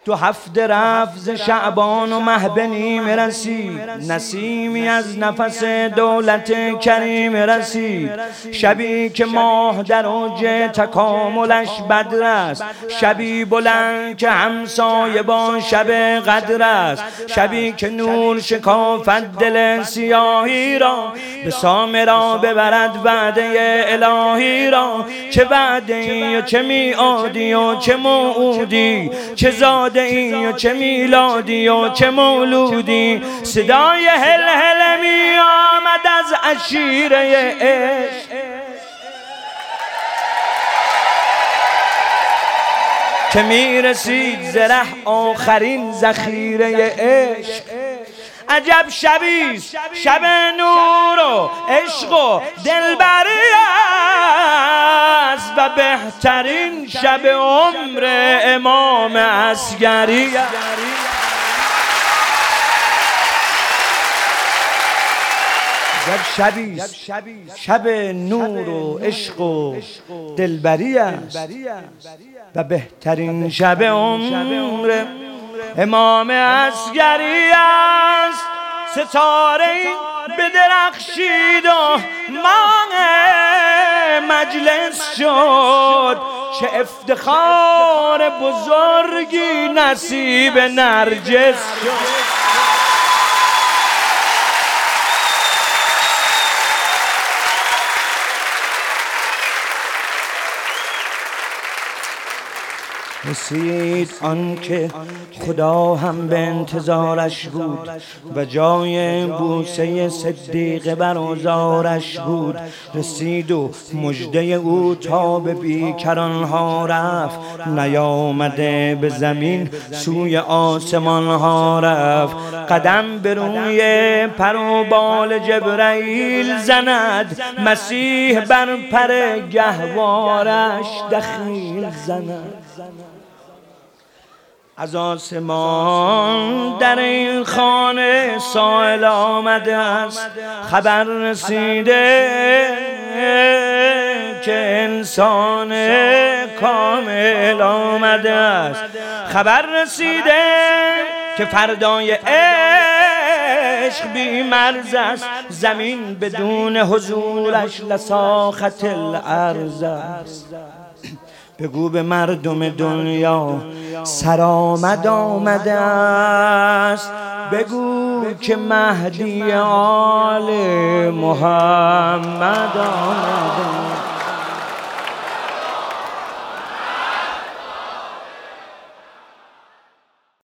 تو هفته رفت ز شعبان و مه به نیمه رسید، نسیمی از نفس دولت کریم رسید. شبی که ماه در اوج تکاملش بدر است، شبی بلند که همسایه با شب قدر است. شبی که نور شکافت دل سیاهی را، به سامرا ببرد وعده الهی را. چه وعده ای و چه میعادی و چه موعودی، چه زاده ای و چه میلادی و چه مولودی. صدای هل هل می آمد از عشیره عشق، که میرسید زره آخرین ذخیره عشق. عجب شبیست شب نور و عشق و دلبری است، و بهترین شب عمر امام عسگری. شبیست شب نور و عشق و دلبری است، و بهترین شب عمر امام عسگری است. ستاره بدرخشید و ماه مجلس شد، چه افتخار بزرگی نصیب نرجس شد. رسید آن که خدا هم به انتظارش بود، و جای بوسه صدیق بر اوزارش بود. رسید و مژده او تا به بیکران ها رفت، نیامده به زمین سوی آسمان ها رفت. قدم به روی پر و بال جبرائیل زند، مسیح بر پر گهوارش دخیل زند. از آسمان در این خانه سائل آمده است، خبر رسیده که انسان کامل آمده است. خبر رسیده که فردای عشق بی مرز است، زمین بدون حضورش لساخت الارض است. بگو به مردم دنیا سرآمد آمده است، بگو که مهدی آل محمد آمده.